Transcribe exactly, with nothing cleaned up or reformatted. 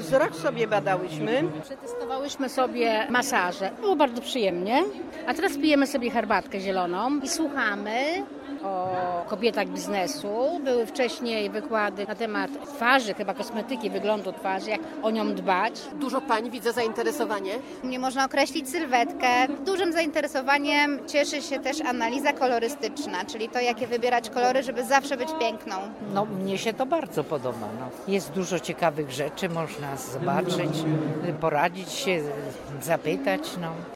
wzrok sobie badałyśmy. Przetestowałyśmy sobie masaże. Było bardzo przyjemnie. A teraz pijemy sobie herbatkę zieloną i słuchamy o kobietach biznesu. Były wcześniej wykłady na temat twarzy, chyba kosmetyki, wyglądu twarzy, jak o nią dbać. Dużo pań, widzę zainteresowanie. Nie można określić sylwetkę. Dużym zainteresowaniem cieszy się też analiza kolorystyczna, czyli to, jakie wybierać kolory, żeby zawsze być piękną. No, mnie się to bardzo podoba. No. Jest dużo ciekawych rzeczy, można zobaczyć, poradzić się, zapytać. No.